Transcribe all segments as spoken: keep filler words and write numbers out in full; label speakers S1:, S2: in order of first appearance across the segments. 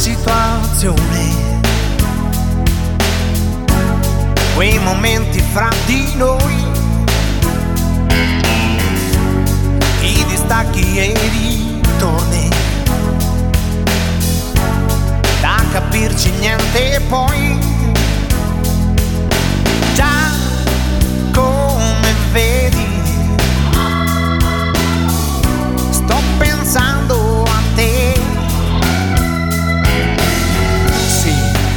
S1: situazione, quei momenti fra di noi, i distacchi e i ritorni, da capirci niente poi, già come vedi sto pensando a te. Sì,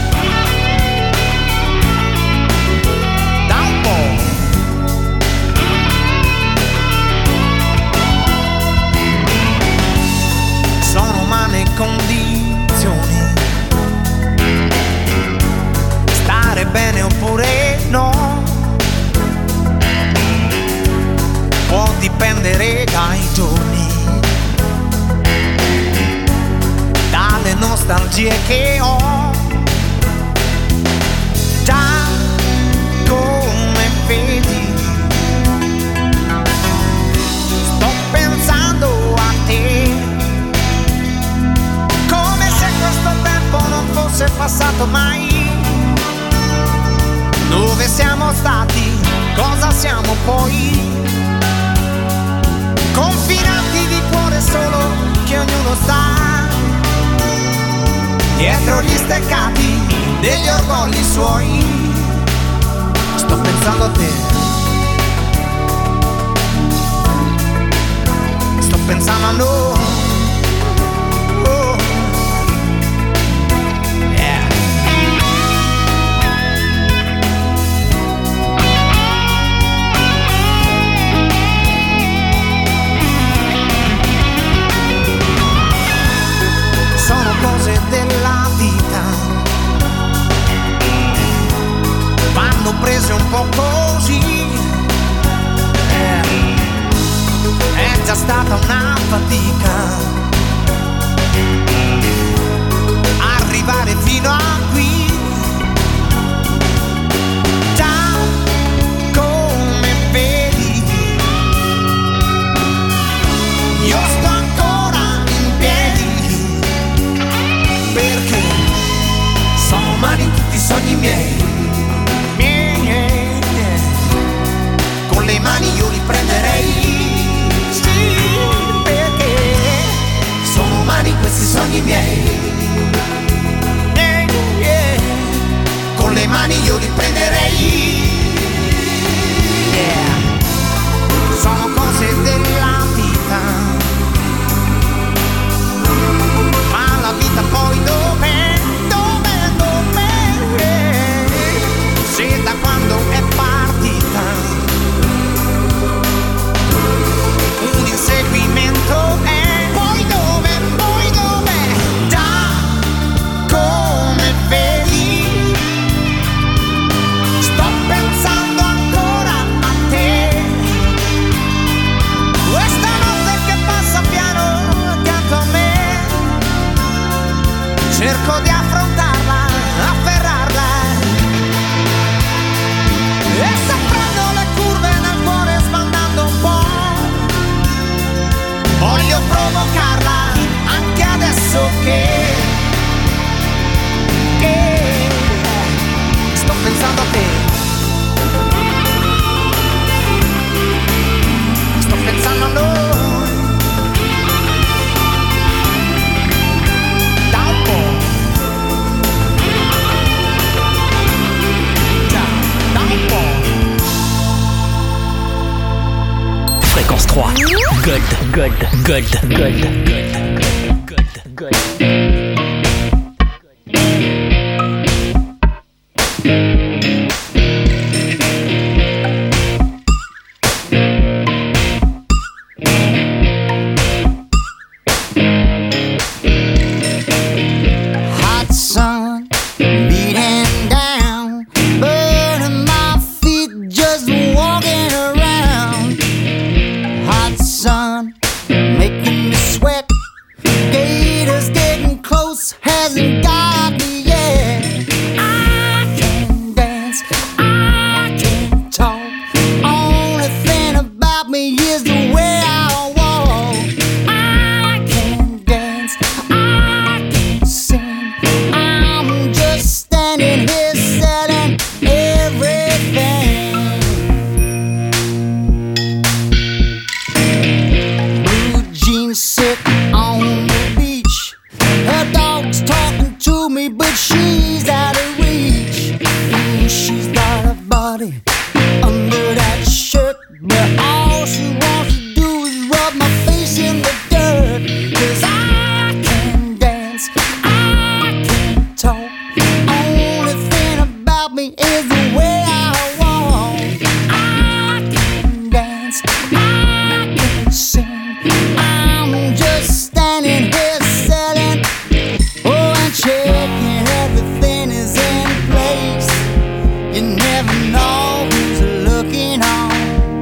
S1: da un po'. Sono umane condizioni, stare bene oppure no, può dipendere dai giorni, dalle nostalgie che ho, già come vedi sto pensando a te, come se questo tempo non fosse passato mai. Dove siamo stati, cosa siamo poi, confinati di cuore solo che ognuno sta dietro gli steccati degli orgogli suoi. Sto pensando a te, sto pensando a noi. Oh. Yeah. Sono cose della vita, vanno prese un po' così, eh, è già stata una fatica arrivare fino a qui, già come vedi io sto ancora in piedi, perché sono umani tutti i sogni miei, miei, con le mani io li prenderei, sì, perché sono umani questi sogni miei, miei, con le mani io li prenderei, yeah. Sono cose della vita, ma la vita poi dov'è, dov'è, dov'è, se da quando è partita un inseguimento è, poi dove, poi dov'è, già come vedi sto pensando ancora a te, questa notte che passa piano accanto a me, cerco di affrontarla, afferrarla, e se prendo le curve nel cuore sbandando un po', voglio provocarla anche adesso che, che sto pensando a te, sto pensando a noi, da un po', già, da un po'.
S2: Fréquence trois. Gold, gold, gold, gold, gold, gold, gold.
S1: Hot sun beating down, burning my feet just walking around. Hot sun making me sweat. on the beach. Her dog's talking to me, but she's out of reach. Ooh, she's got a body under that shirt, but all she wants to do is rub my face in the dirt. 'Cause I can dance, I can talk. Only thing about me is the way I walk. I can dance, I can sing. I'm just standing here selling, oh, and checking everything is in place. You never know who's looking on.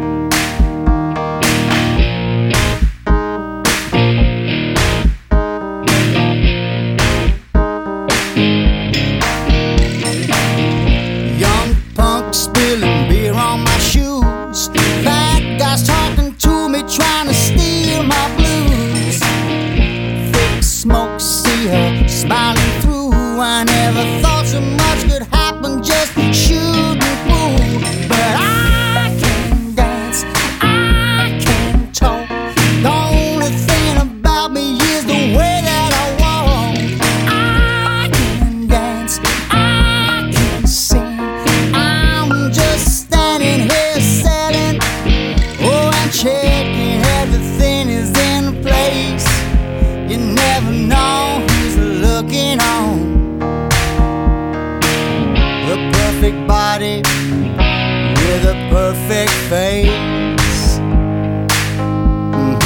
S1: Young punk spilling beer on my shoes. Fat guys talking to me, trying to steal my blues. Thick smoke, see her smiling through. I never thought so much could happen just shooting pool. But I can dance, I can talk. The only thing about me is the way that I walk. I can dance, I can sing. I'm just standing here selling, oh, and checking everything is in place. You never know who's looking on. A perfect body with a perfect face. Mhm.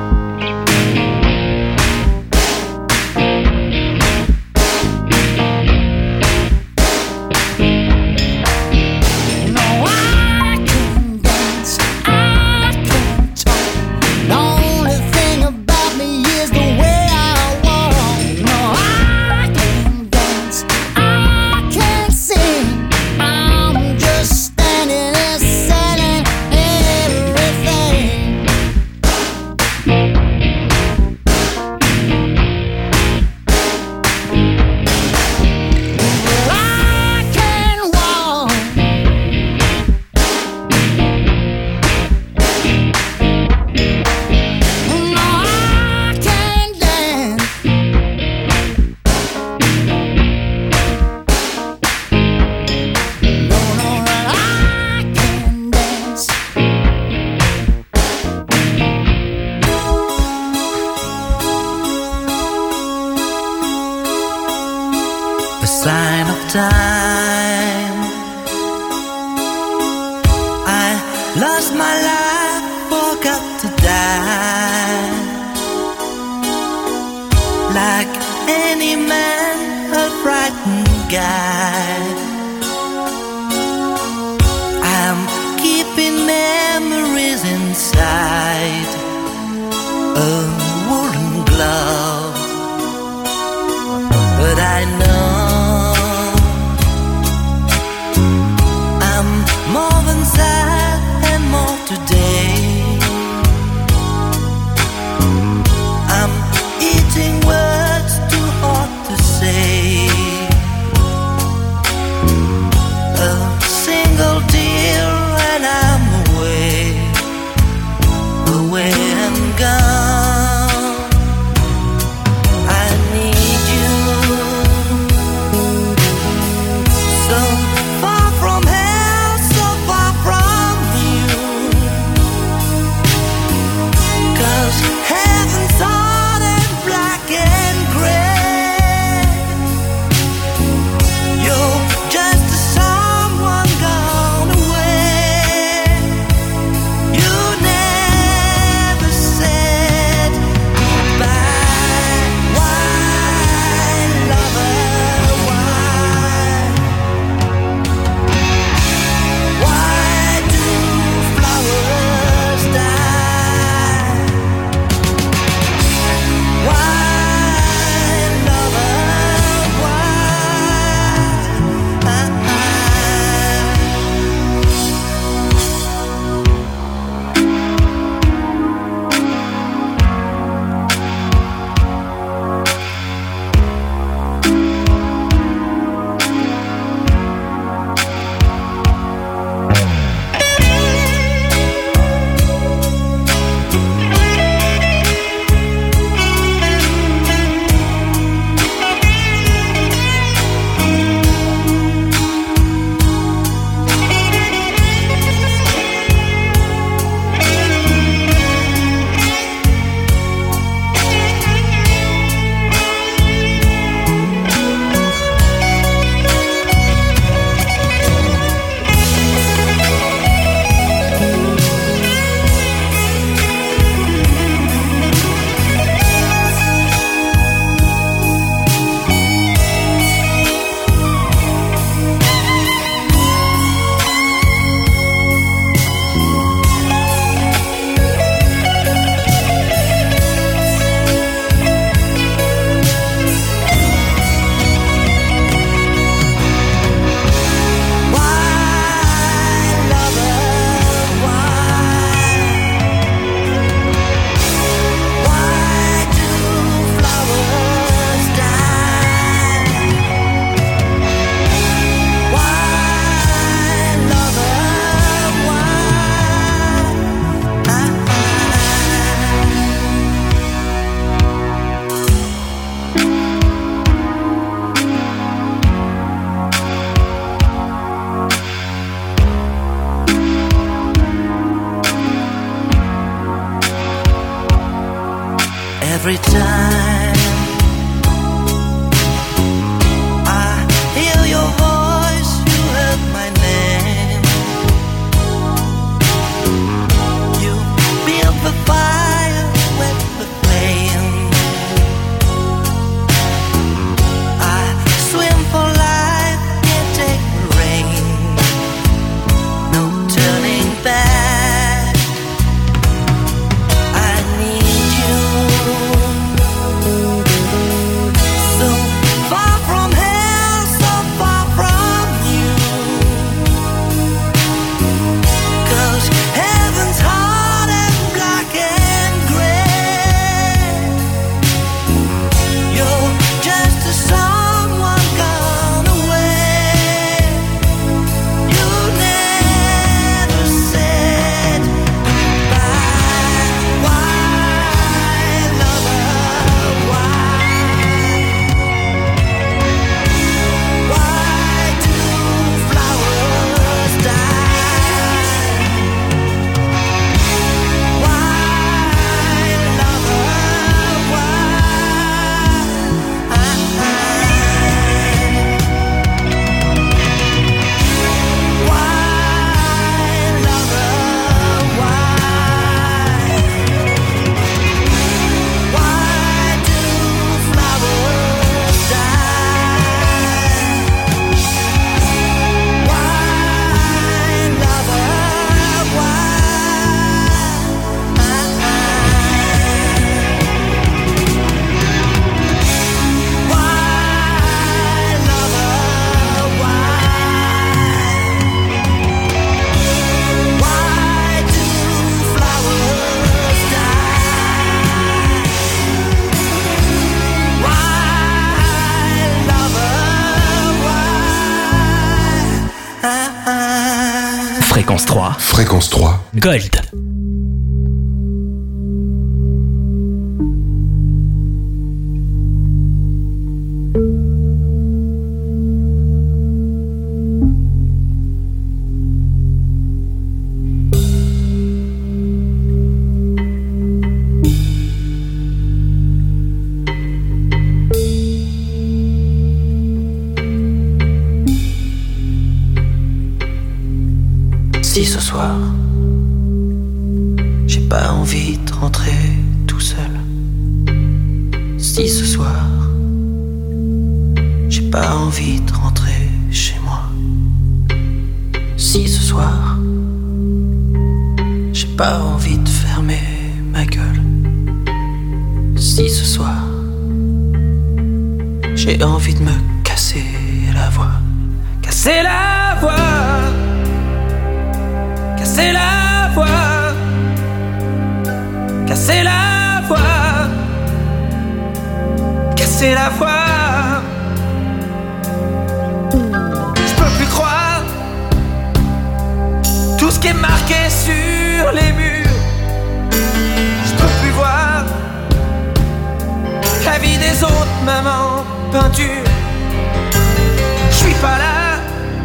S1: No, I can dance, I can talk. The only thing about me is the way I walk. No, I can dance, I can sing. I'm just standing there selling everything. Well, I can walk, no, I can dance. No, no, I can dance.
S3: A sign of time. I lost my life, forgot to die. Like any man, a frightened guy. I'm keeping memories inside a woolen glove. But I know I'm more than sad and more today. I'm eating words too hard to say. A single tear and I'm away, away and gone.
S2: Fréquence trois.
S4: Fréquence trois.
S2: Gold.
S3: Si ce soir, j'ai pas envie de rentrer tout seul. Si ce soir, j'ai pas envie de rentrer chez moi. Si ce soir, j'ai pas envie de fermer ma gueule. Si ce soir, j'ai envie de me casser la voix. Casser la voix. Casser la voix, casser la voix, casser la voix. Je peux plus croire tout ce qui est marqué sur les murs. Je peux plus voir la vie des autres, même en peinture. Je suis pas là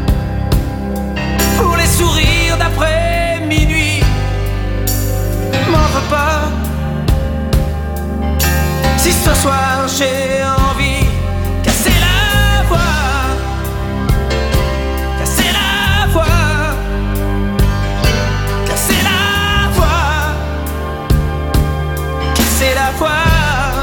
S3: pour les sourires d'après minuit. M'en veux pas si ce soir j'ai envie. Casser la voix, casser la voix, casser la voix, casser la voix.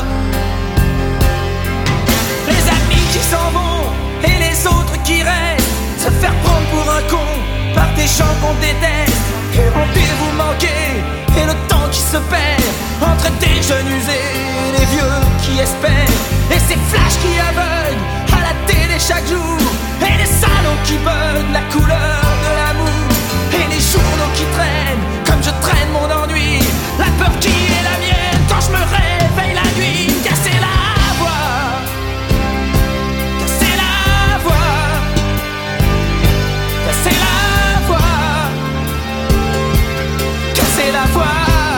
S3: Les amis qui s'en vont et les autres qui restent, se faire prendre pour un con par des gens qu'on déteste. Et rendez-vous manqués et le temps qui se perd entre des jeunes usés et les vieux qui espèrent. Et ces flashs qui aveuglent à la télé chaque jour, et les salons qui bug la couleur de l'amour, et les journaux qui traînent comme je traîne mon ennui. La peur qui est la mienne quand je me réveille la nuit. Casser la voix, casser la voix, casser la voix, casser la voix.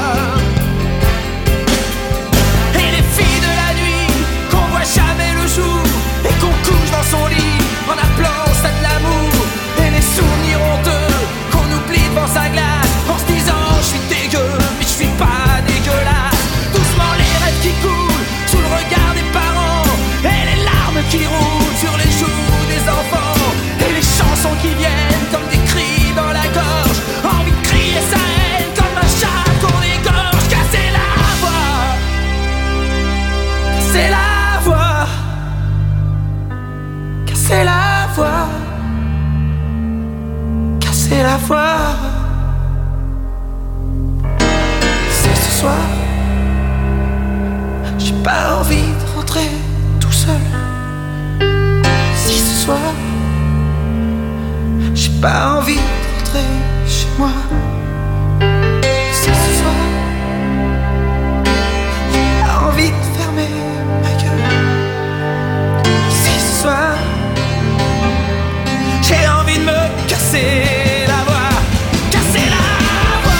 S3: Et les filles de la nuit qu'on voit jamais le jour et qu'on couche dans son lit en appelant ça de l'amour. Et les souvenirs honteux qu'on oublie devant sa glace en se disant je suis dégueu mais je suis pas dégueulasse. Doucement les rêves qui coulent sous le regard des parents, et les larmes qui roulent sur les joues des enfants, et les chansons qui viennent comme des cris dans la gorge. Envie de crier sa haine comme un chat qu'on égorge. Casser la voix, casser la voix, casser la voix, casser la voix. C'est ce soir, j'ai pas envie de rentrer tout seul. Si ce soir, j'ai pas envie de rentrer chez moi. Si ce soir, j'ai pas envie de fermer ma gueule. Si ce soir, j'ai envie de me casser la voix, casser la voix.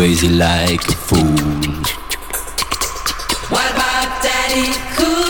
S4: crazy like a fool.
S3: What about Daddy Cool?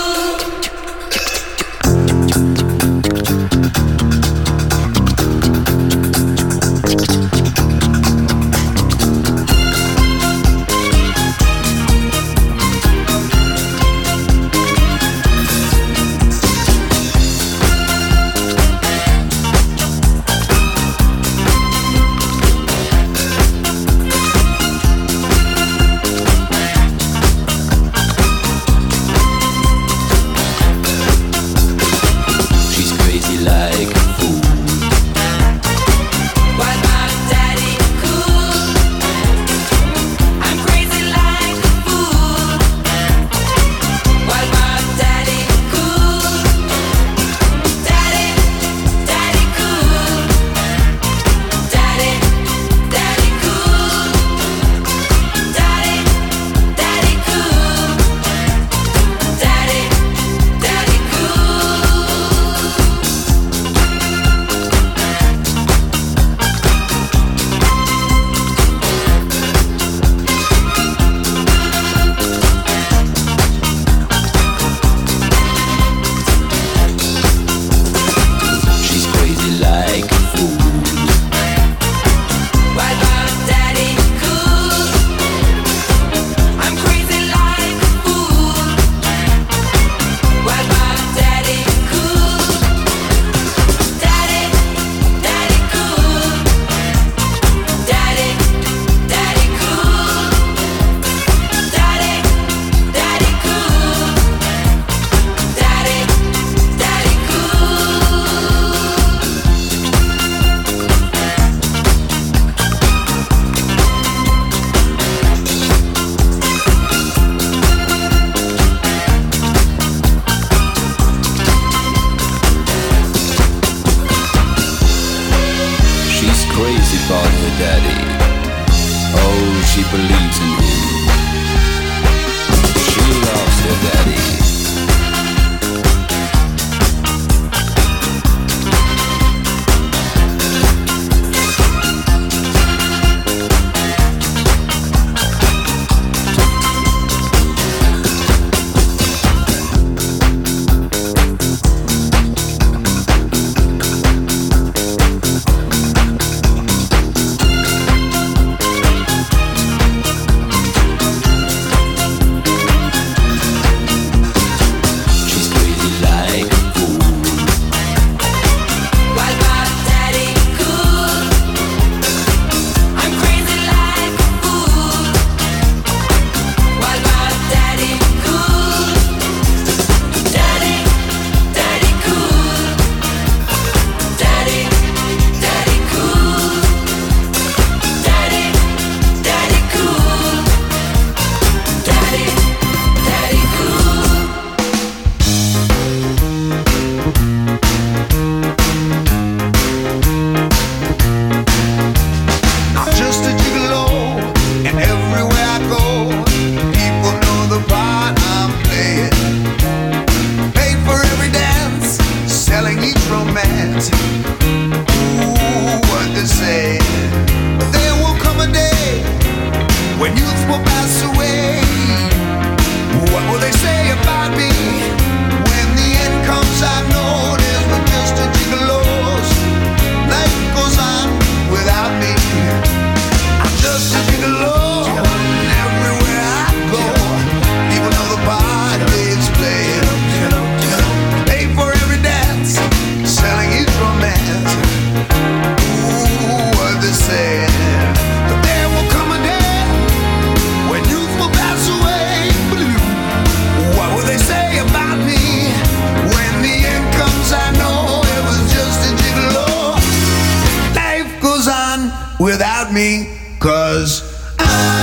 S5: without me, 'cause I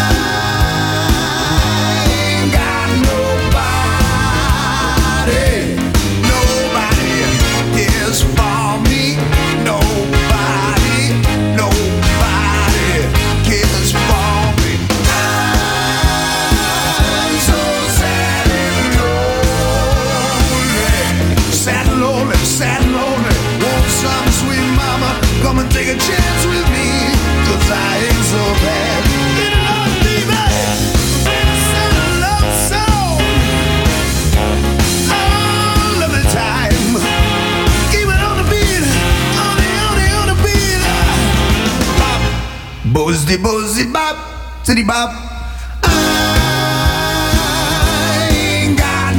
S5: ain't got nobody. Nobody cares for me. Nobody, nobody cares for me. I'm so sad and lonely. Sad and lonely, sad and lonely. Want some sweet mama come and take a chance with me, 'cause I ain't so bad. Buzzy, buzzy, bop, city bop. I ain't got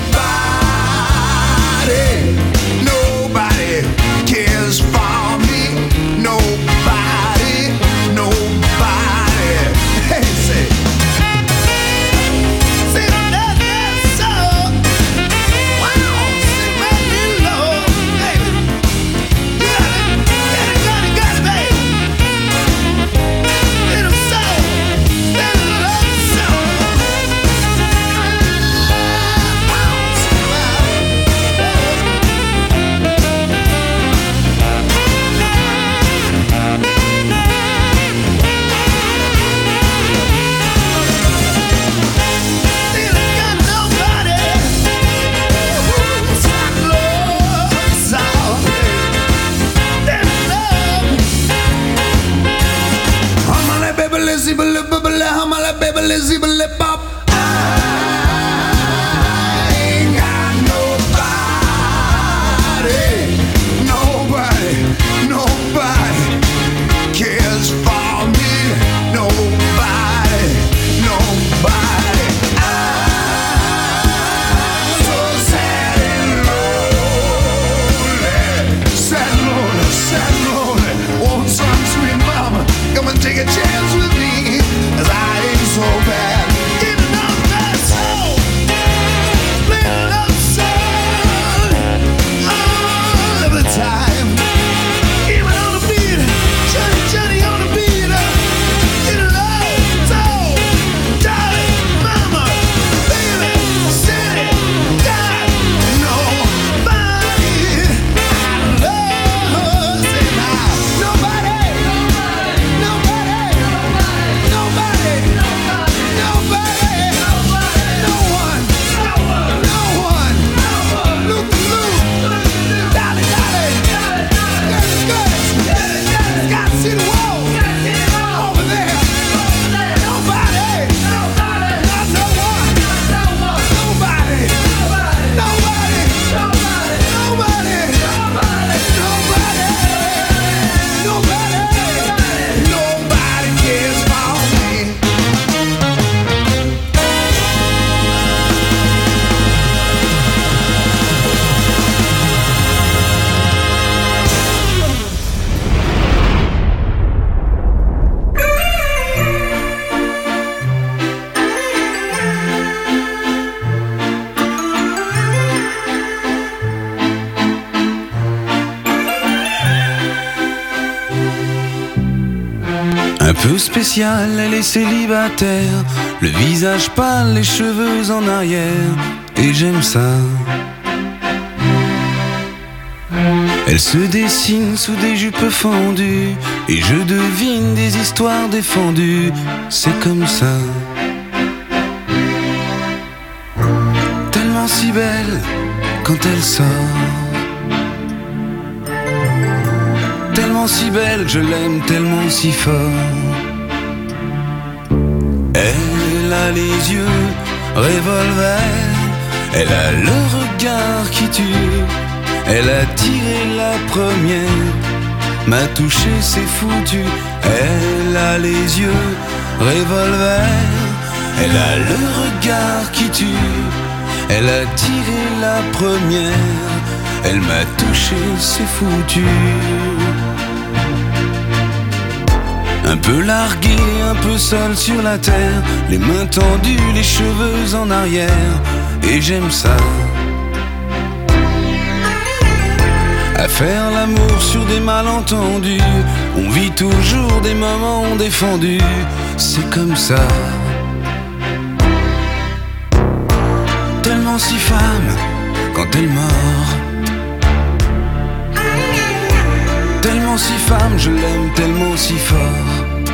S5: nobody, nobody cares for me, nobody, nobody. Hey, say, say that, that's so. Wow, say my little Lord, baby. You got it, got it, got it, got it, baby. Little soul, little love soul. Wow, say Lizzy, blah, blah, blah, hum, la baby, Lizzy, blah, bop. I ain't got nobody, nobody, nobody cares for me, nobody, nobody. I'm so sad and lonely, sad and lonely, sad and lonely. Want some sweet mama, come and take a chance with me. Cause I ain't so bad. Give it up, that soul. Split it up, soul. All of the time. Even on the beat. Johnny, Johnny on the beat. Get it up, soul. Darling, mama, baby, city. God, nobody I love. Say now, nobody. Nobody. Nobody, nobody, no one, no one, Loop the loop, dolly, dolly, Scotty, Scotty, Scott, see the wall, over there, nobody, not no one, nobody, nobody, nobody, nobody, nobody cares for me.
S6: Un peu spéciale, elle est célibataire, le visage pâle, les cheveux en arrière, et j'aime ça. Elle se dessine sous des jupes fendues, et je devine des histoires défendues, c'est comme ça. Tellement si belle quand elle sort, tellement si belle que je l'aime tellement si fort. Elle a les yeux revolver, elle a le regard qui tue, elle a tiré la première, m'a touché c'est foutu. Elle a les yeux revolver, elle a le regard qui tue, elle a tiré la première, elle m'a touché c'est foutu. Un peu largué, un peu seul sur la terre, les mains tendues, les cheveux en arrière, et j'aime ça. À faire l'amour sur des malentendus, on vit toujours des moments défendus, c'est comme ça. Tellement si femme quand elle mord, tellement si femme, je l'aime tellement si fort.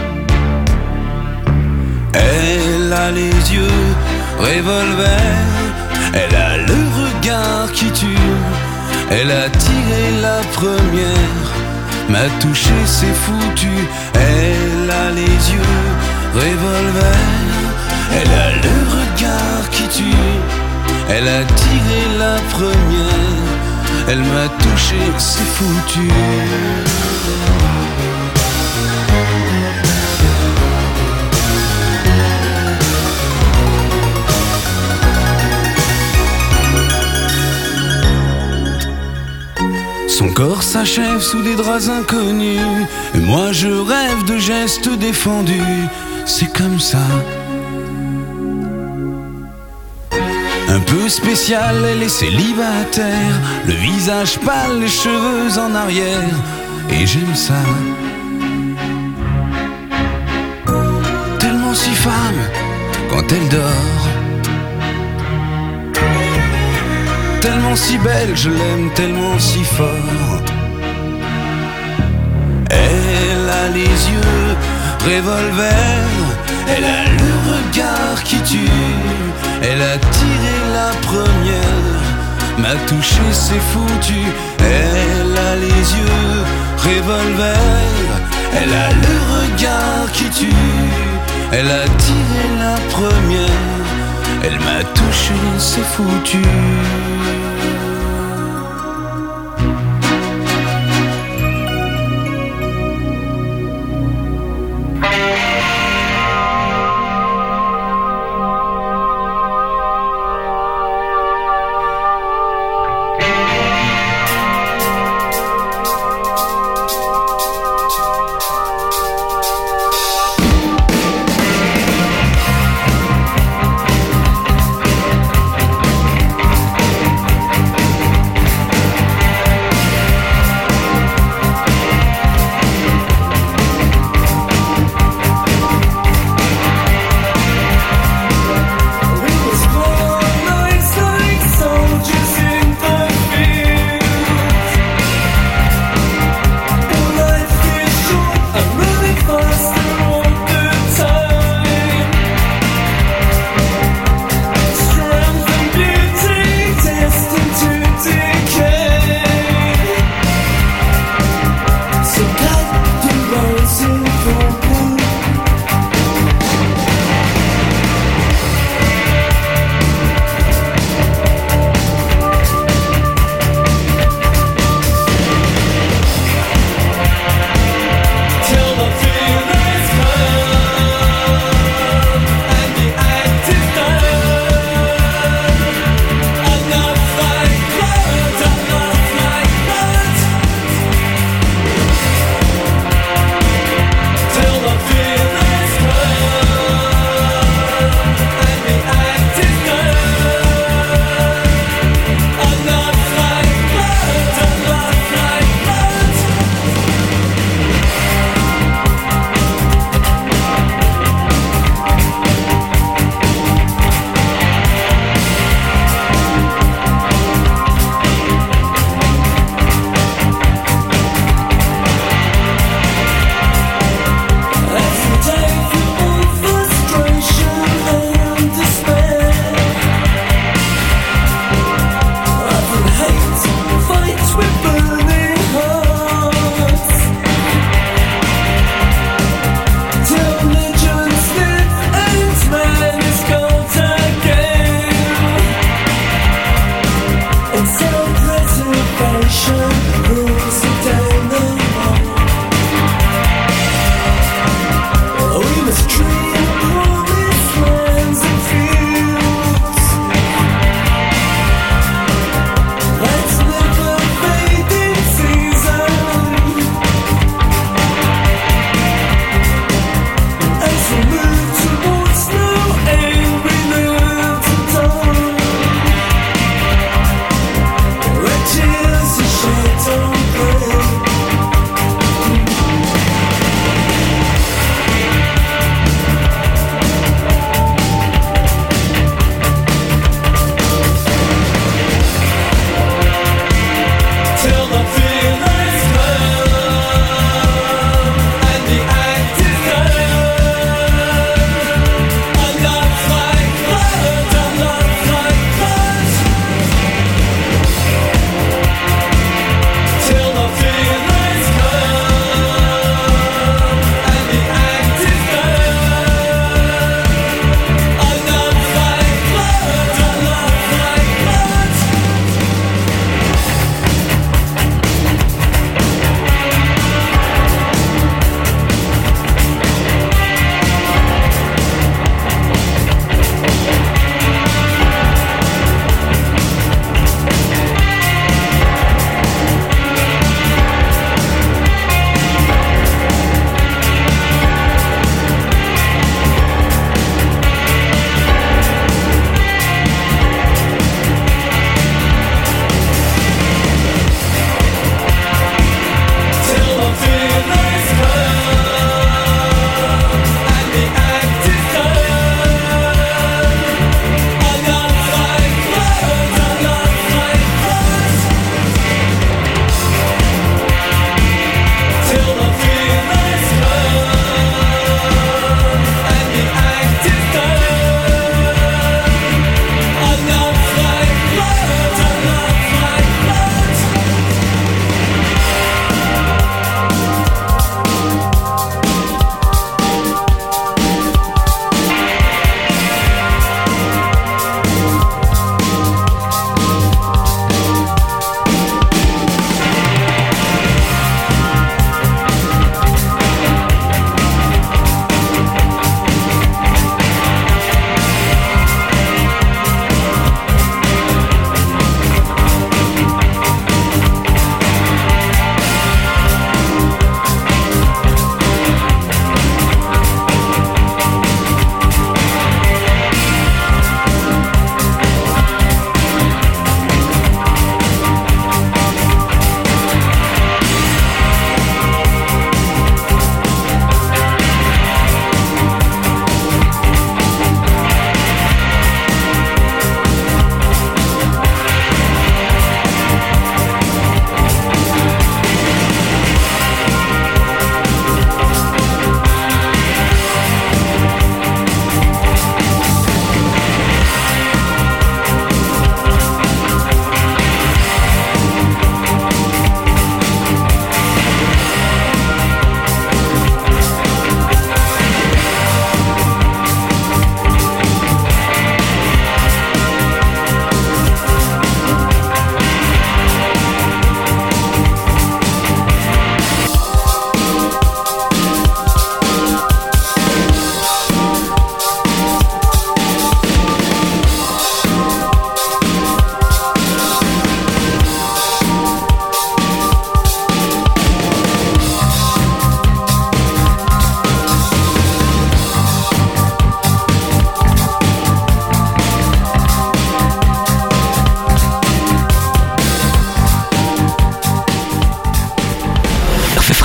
S6: Elle a les yeux revolver, elle a le regard qui tue, elle a tiré la première, m'a touché c'est foutu. Elle a les yeux revolver, elle a le regard qui tue, elle a tiré la première, elle m'a touché, c'est foutu. Son corps s'achève sous des draps inconnus, et moi je rêve de gestes défendus. C'est comme ça. Un peu spécial, elle est célibataire, le visage pâle, les cheveux en arrière, et j'aime ça. Tellement si femme quand elle dort, tellement si belle, je l'aime tellement si fort. Elle a les yeux revolver, elle a le regard qui tue, elle a tiré la première, m'a touché, c'est foutu. Elle a les yeux revolver, elle a le regard qui tue, elle a tiré la première, elle m'a touché, c'est foutu.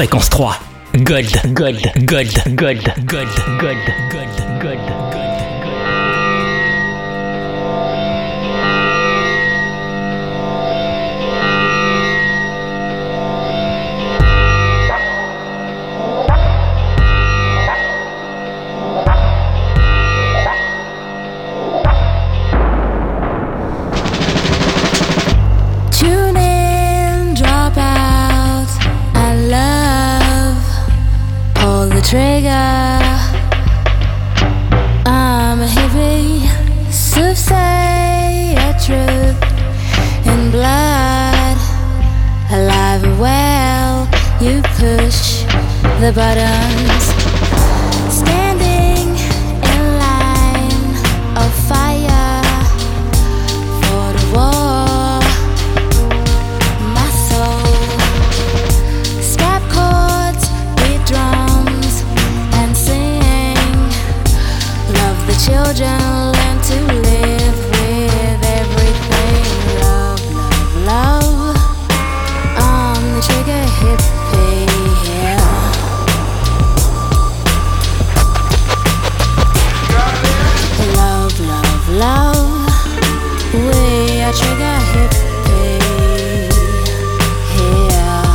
S2: Fréquence trois. Gold, gold, gold, gold, gold, gold, gold, gold, gold.
S7: Trigger. I'm a hippie, soothsayer, truth in blood, alive and well. You push the buttons, standing in line of fire for the war. My soul, scrap chords, beat drums. Children learn to live with everything. Love, love, love. I'm the trigger hippie, yeah. Love, love, love. We are trigger hippie, yeah.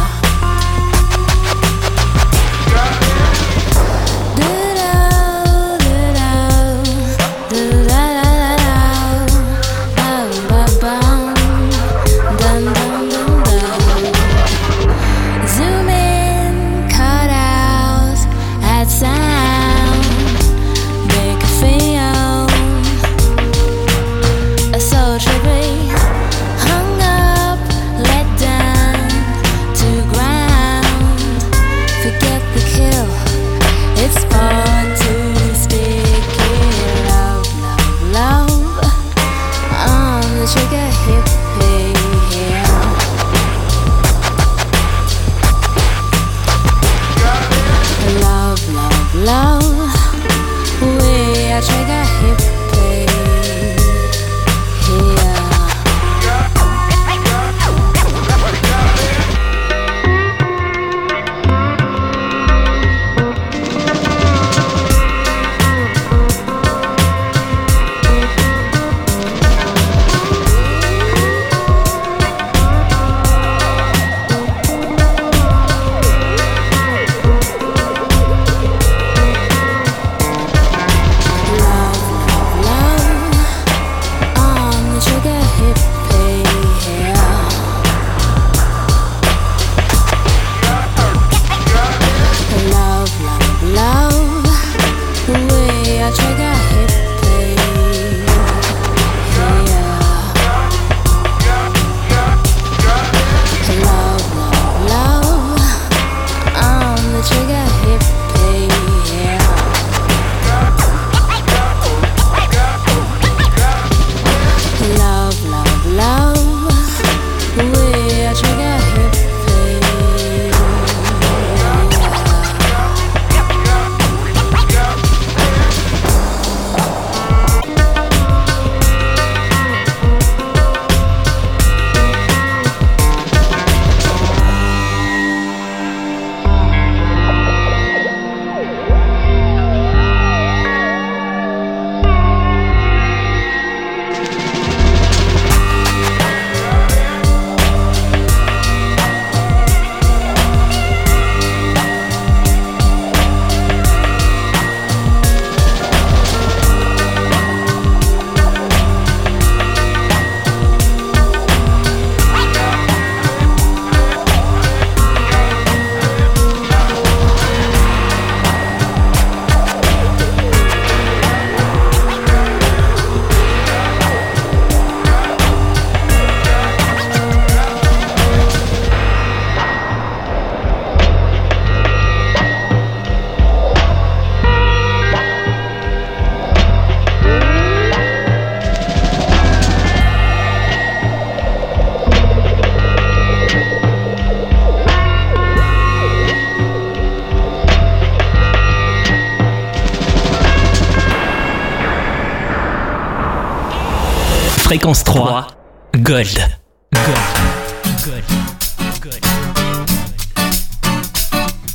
S2: Fréquence trois. Gold. Gold. Gold. Gold.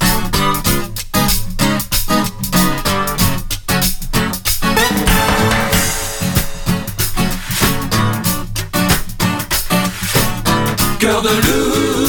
S3: cœur de loup.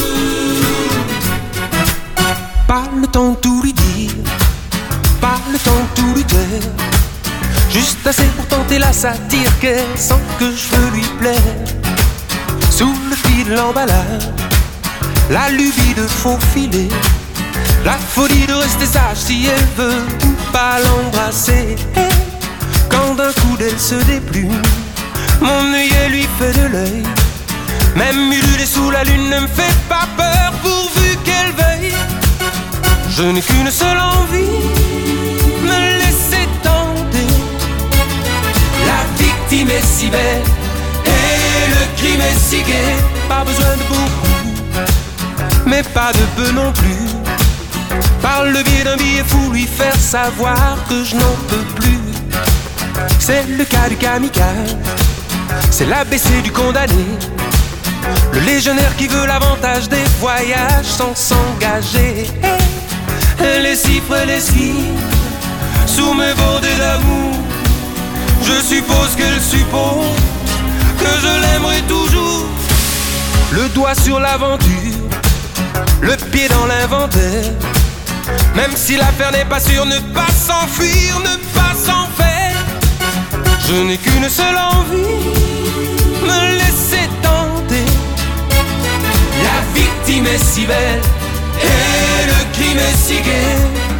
S8: Pas le temps de tout lui dire, pas le temps de tout lui taire, juste assez pour tenter la satire qu'elle sent que je veux lui plaire. Sous le fil de l'emballage, la lubie de faufiler, la folie de rester sage si elle veut ou pas l'embrasser. Quand d'un coup d'elle se déplume, mon œillet lui fait de l'œil. Même ululer sous la lune ne me fait pas peur pourvu qu'elle veuille. Je n'ai qu'une seule envie, me laisser tenter.
S3: La victime est si belle et le crime est si gai.
S8: Pas besoin de beaucoup, mais pas de peu non plus. Par le biais d'un billet fou, lui faire savoir que je n'en peux plus. C'est le cas du kamikaze, c'est l'A B C du condamné, le légionnaire qui veut l'avantage des voyages sans s'engager. Les cifres et les skis sous mes bordées d'amour, je suppose qu'elle suppose que je l'aimerai toujours. Le doigt sur l'aventure, le pied dans l'inventaire. Même si l'affaire n'est pas sûre, ne pas s'enfuir, ne pas s'en faire. Je n'ai qu'une seule envie, me laisser tenter.
S3: La victime est si belle et le crime est si gai.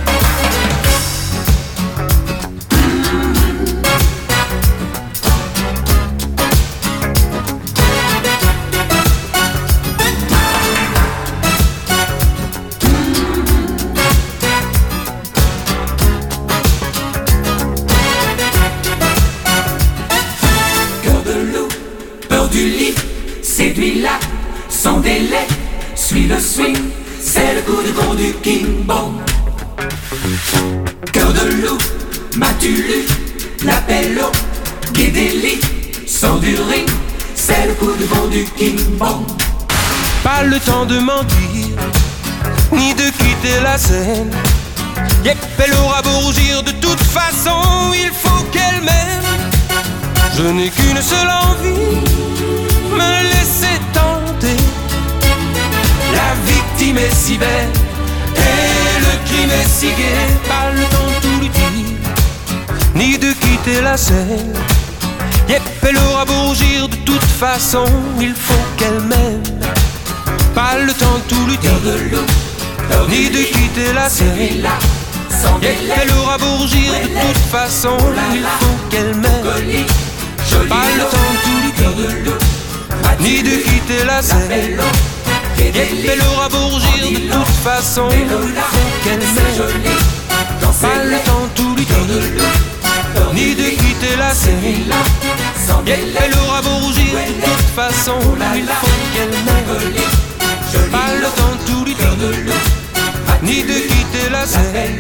S9: Séduis-la sans délai, suis le swing, c'est le coup de con du King Bong. Cœur de loup, m'as-tu lu l'appel au Guédéli, sort du ring, c'est le coup de con du King Bong.
S8: Pas le temps de mentir, ni de quitter la scène. Yep, elle aura beau rougir, de toute façon, il faut qu'elle m'aime. Je n'ai qu'une seule envie, me laisser tenter.
S3: La victime est si belle et le crime est si gai.
S8: Pas le temps de tout lui dire, ni de quitter la scène. Yep, elle aura beau rougir, de toute façon, il faut qu'elle m'aime. Pas le temps de tout lui dire, ni de quitter la scène. Yep, elle aura beau rougir, de toute façon, il faut qu'elle m'aime. Pas le temps de tout lui dire, ni de quitter la scène. Yep, elle aura beau rougir, de toute façon, il faut qu'elle m'aime. Pas le temps de tout lui dire, ni de quitter la scène. Yep, elle aura beau rougir, de toute façon, il faut qu'elle m'aime. Pas le temps de tout lui dire, ni de quitter la scène.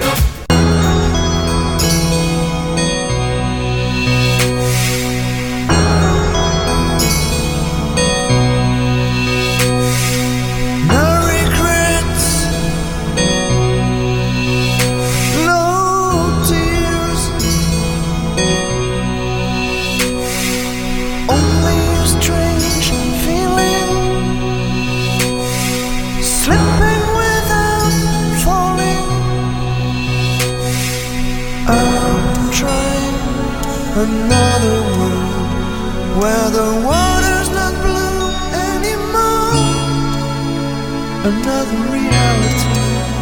S1: Another world where the water's not blue anymore. Another reality.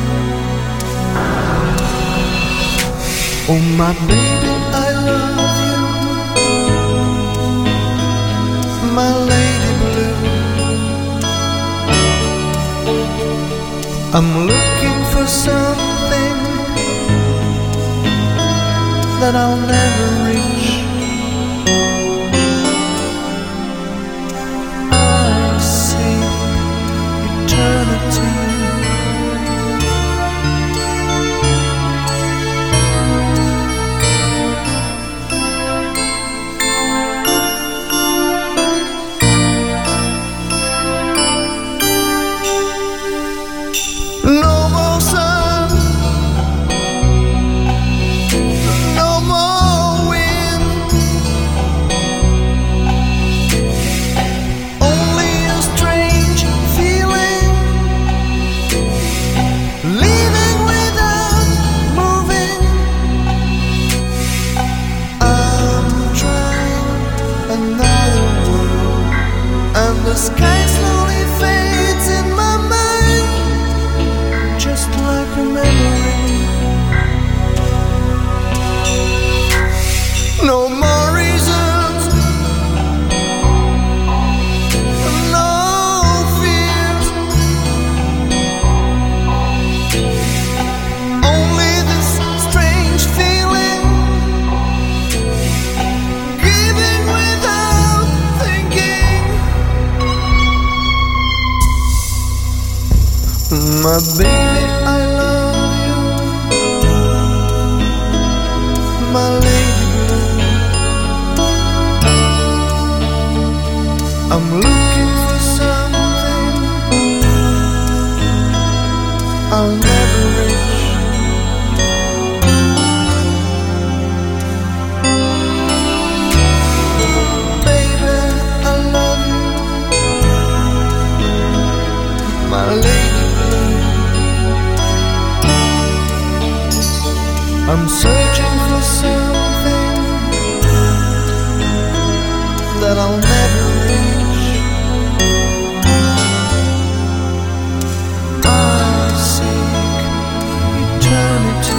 S1: Oh my baby, I love you, my lady blue. I'm looking for something that I'll never reach. I see eternity. No more sun, no more wind.
S5: My baby, I love you. My lady blue. I'm looking for something I'll never reach. Baby, I love you. My lady blue. I'm searching for something that I'll never reach. I seek eternity.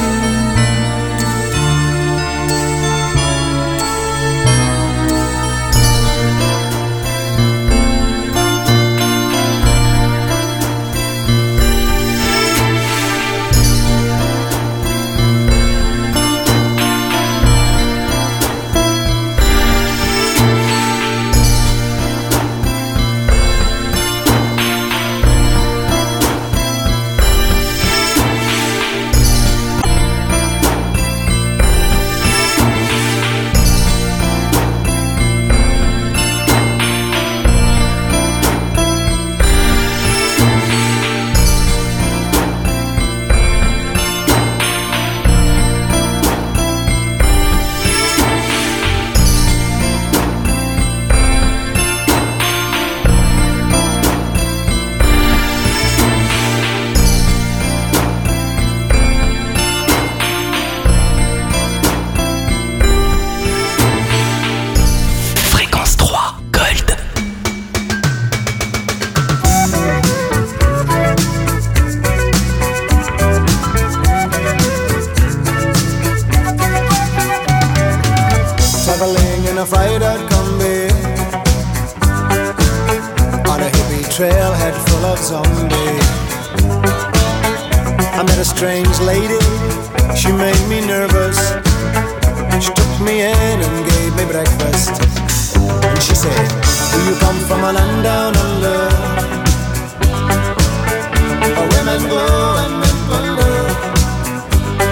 S5: Traveling in a freighter combi on a hippie trailhead full of zombies. I met a strange lady, she made me nervous. She took me in and gave me breakfast. And she said, do you come from a land down under?